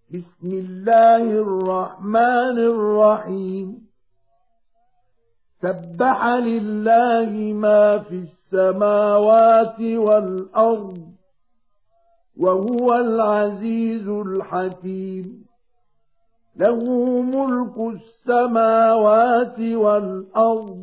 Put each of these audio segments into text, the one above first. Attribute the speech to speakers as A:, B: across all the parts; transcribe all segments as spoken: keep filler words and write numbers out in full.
A: بسم الله الرحمن الرحيم سبح لله ما في السماوات والأرض وهو العزيز الحكيم له ملك السماوات والأرض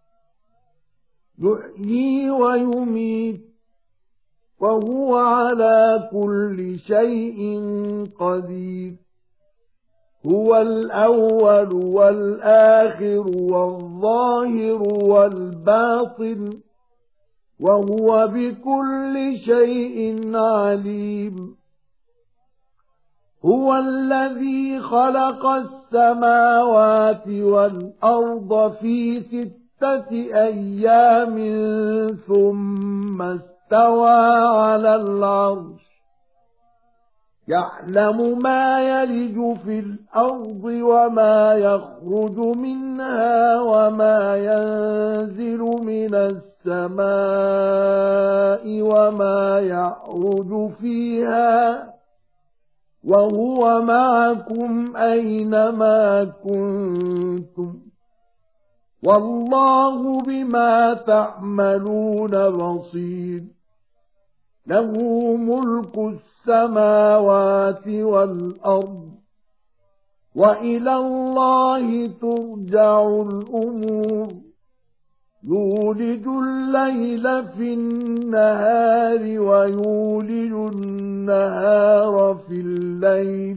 A: يحيي ويميت وهو على كل شيء قدير هو الأول والآخر والظاهر والباطن وهو بكل شيء عليم هو الذي خلق السماوات والأرض في ستة أيام ثم استوى على العرش يعلم ما يلج في الأرض وما يخرج منها وما ينزل من السماء وما يعرج فيها وهو معكم أينما كنتم والله بما تعملون بصير له ملك السماوات والأرض وإلى الله ترجع الأمور يولج الليل في النهار ويولج النهار في الليل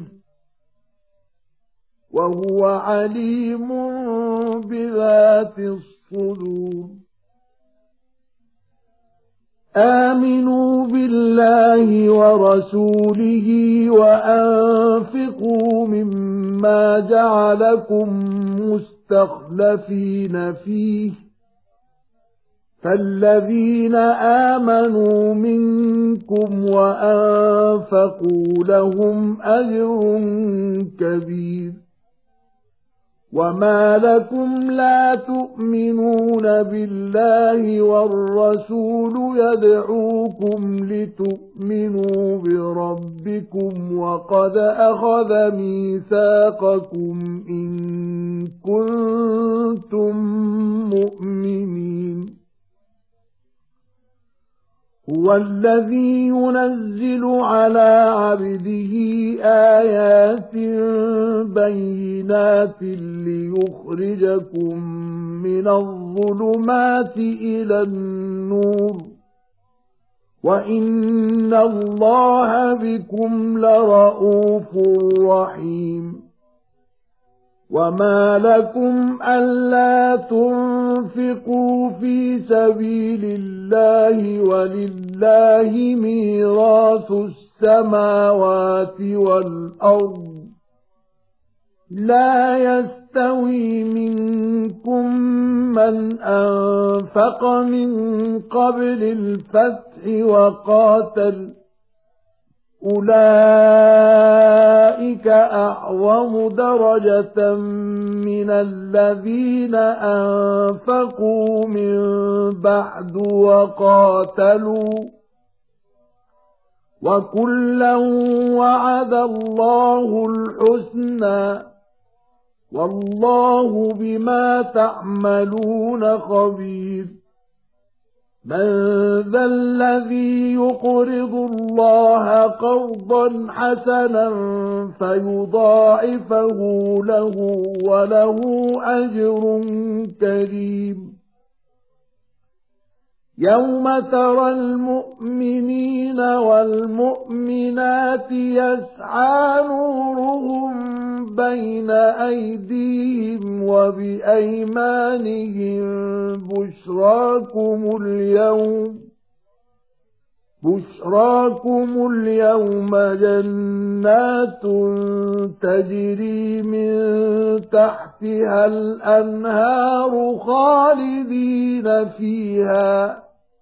A: وهو عليم بذات الصدور آمنوا بالله ورسوله وأنفقوا مما جعلكم مستخلفين فيه فالذين آمنوا منكم وأنفقوا لهم أجر كبير وما لكم لا تؤمنون بالله والرسول يدعوكم لتؤمنوا بربكم وقد أخذ ميثاقكم إن كنتم مؤمنين هو الذي ينزل على عبده آيات بينات ليخرجكم من الظلمات إلى النور وإن الله بكم لرءوف رحيم وما لكم ألا تنفقوا في سبيل الله ولله ميراث السماوات والأرض لا يستوي منكم من أنفق من قبل الفتح وقاتل أولئك أعظم درجة من الذين أنفقوا من بعد وقاتلوا وكلا وعد الله الحسنى والله بما تعملون خبير من ذا الذي يقرض الله قرضا حسنا فيضاعفه له وله أجر كريم يوم ترى المؤمنين والمؤمنات يسعى نورهم بين أيديهم وبأيمانهم بشراكم اليوم بشراكم اليوم جنات تجري من تحتها الأنهار خالدين فيها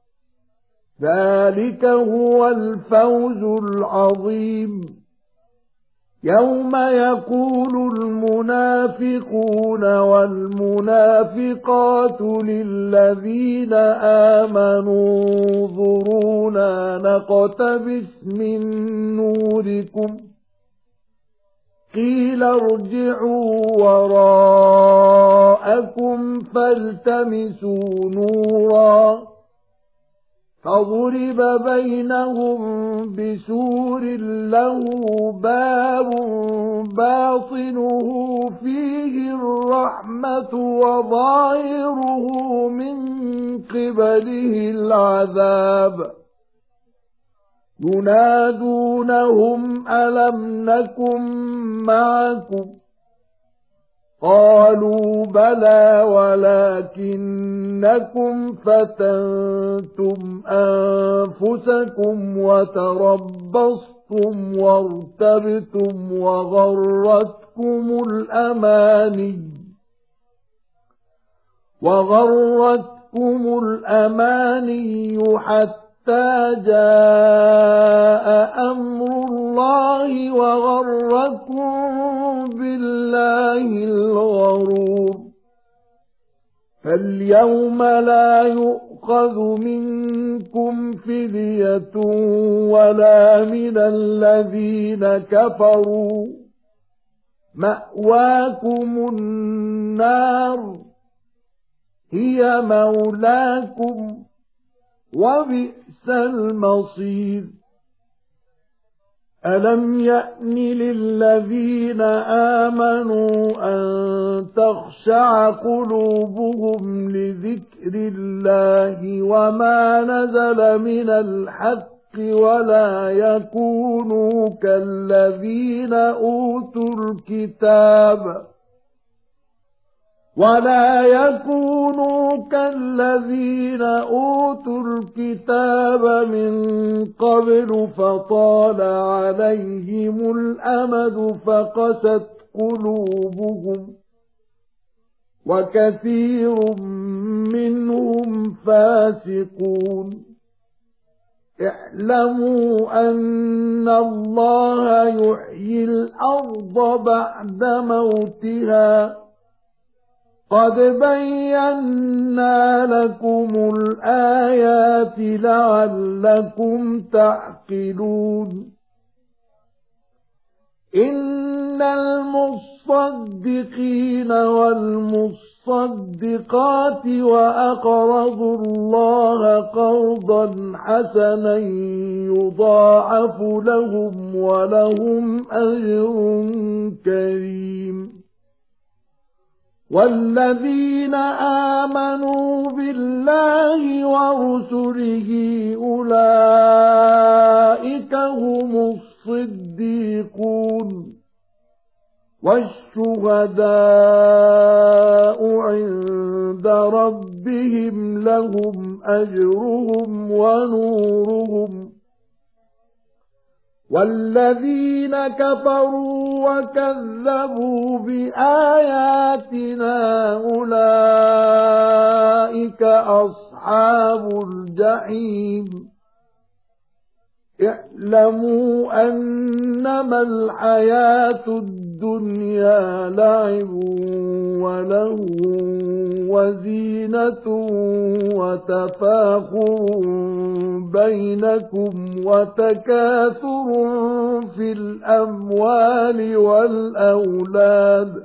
A: ذلك هو الفوز العظيم يوم يقول المنافقون والمنافقات للذين آمنوا انظرونا نقتبس من نوركم قيل ارجعوا وراءكم فالتمسوا نورا فضرب بينهم بسور له باب باطنه فيه الرحمة وظاهره من قبله العذاب ينادونهم ألم نكن معكم قالوا بلى ولكنكم فتنتم أنفسكم وتربصتم وارتبتم وغرتكم الأماني وغرتكم الأماني حتى حتى جاء أمر الله وغركم بالله الغرور فاليوم لا يؤخذ منكم فدية ولا من الذين كفروا مأواكم النار هي مولاكم وبئس المصير ألم يأن للذين آمنوا أن تخشع قلوبهم لذكر الله وما نزل من الحق ولا يكونوا كالذين أوتوا الكتاب ولا يكونوا كالذين أوتوا الكتاب من قبل فطال عليهم الأمد فقست قلوبهم وكثير منهم فاسقون اعلموا أن الله يحيي الأرض بعد موتها قد بينا لكم الآيات لعلكم تعقلون إن المصدقين والمصدقات وأقرضوا الله قرضا حسنا يضاعف لهم ولهم أجر كريم والذين آمنوا بالله ورسله أولئك هم الصديقون والشهداء عند ربهم لهم أجرهم ونورهم والذين كفروا وكذبوا بآياتنا أولئك أصحاب الجحيم اعلموا أنما الحياة الدنيا لعب وله وزينة وتفاخر بينكم وتكاثر في الأموال والأولاد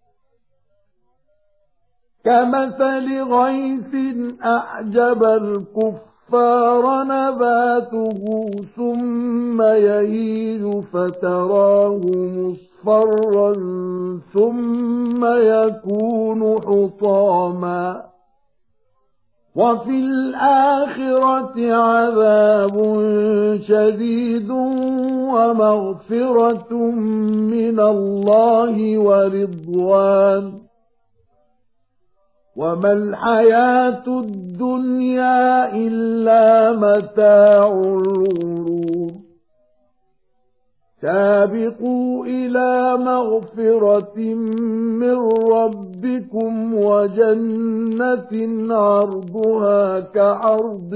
A: كمثل غيث أعجب الكفار نباته ثم يهيج فتراه مصفرا ثم يكون حطاما وفي الآخرة عذاب شديد ومغفرة من الله ورضوان وما الحياة الدنيا إلا متاع الغرور سابقوا إلى مغفرة من ربكم وجنة عرضها كعرض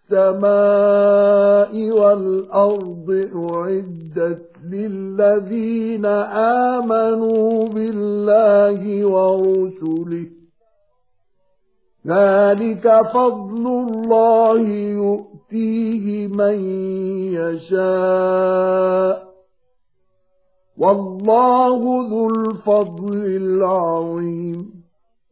A: السماء والأرض أعدت للذين آمنوا بالله ورسله ذلك فضل الله يؤتيه من يشاء والله ذو الفضل العظيم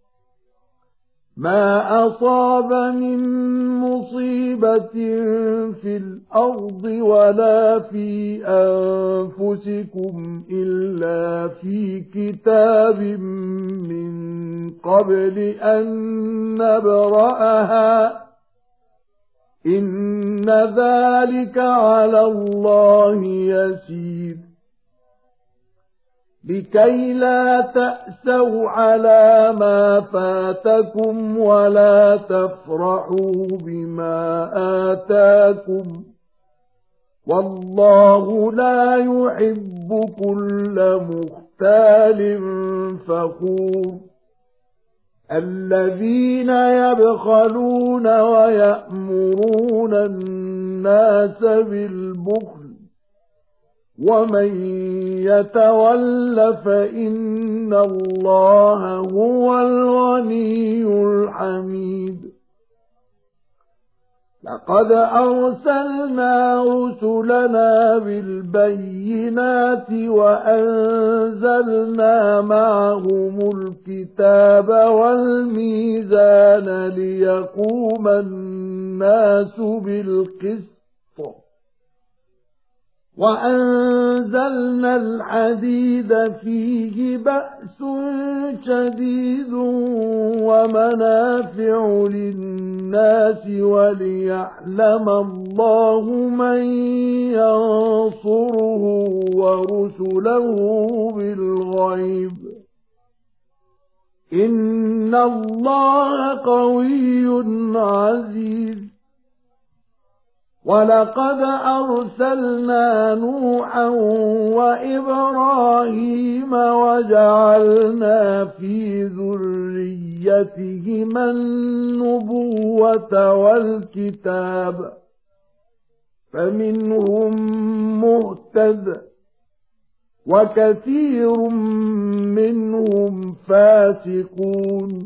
A: ما أصاب من مصيبة في الأرض ولا في أنفسكم إلا في كتاب من قبل أن نبرأها إن ذلك على الله يسير لكي لا تأسوا على ما فاتكم ولا تفرحوا بما آتاكم والله لا يحب كل مختال فخور الذين يبخلون ويأمرون الناس بالبخل ومن يتول فإن الله هو الغني الحميد لقد أرسلنا رسلنا بالبينات وأنزلنا معهم الكتاب والميزان ليقوم الناس بالقسط وأنزلنا الحديد فيه بأس شديد ومنافع للناس وليعلم الله من ينصره ورسله بالغيب إن الله قوي عزيز ولقد أرسلنا نوحا وإبراهيم وجعلنا في ذريتهما النبوة والكتاب فمنهم مهتد وكثير منهم فاسقون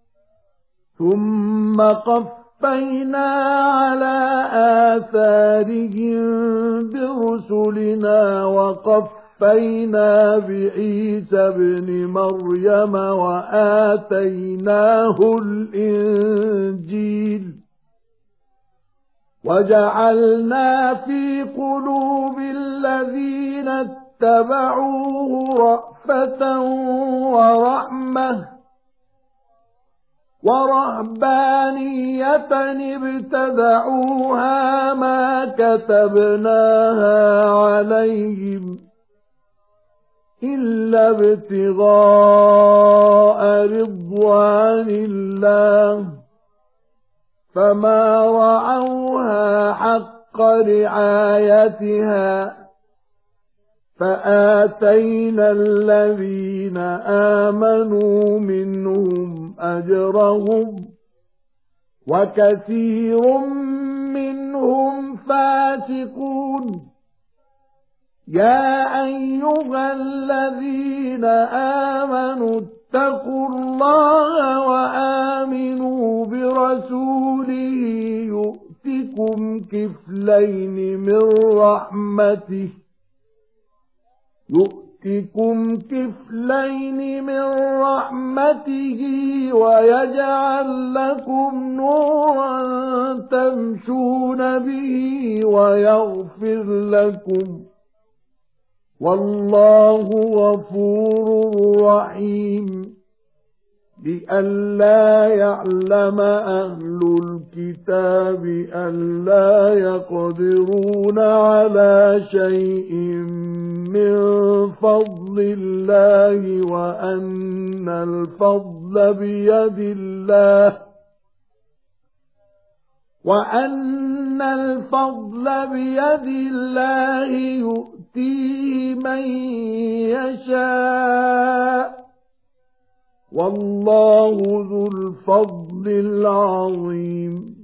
A: ثم قف قفينا على آثارهم برسلنا وقفينا بعيسى ابن مريم وآتيناه الإنجيل وجعلنا في قلوب الذين اتبعوه رأفة ورحمة ورهبانية ابتدعوها ما كتبناها عليهم إلا ابتغاء رضوان الله فما رعوها حق رعايتها فآتينا الذين آمنوا منهم أجرهم وكثير منهم فاسقون يا أيها الذين آمنوا اتقوا الله وآمنوا برسوله يؤتكم كفلين من رحمته يؤتكم كفلين من رحمته ويجعل لكم نورا تمشون به ويغفر لكم والله غفور رحيم لئلا يعلم أهل الكتاب ألا يقدرون على شيء من فضل الله وأن الفضل بيد الله وأن الفضل بيد الله يؤتيه من يشاء والله ذو الفضل العظيم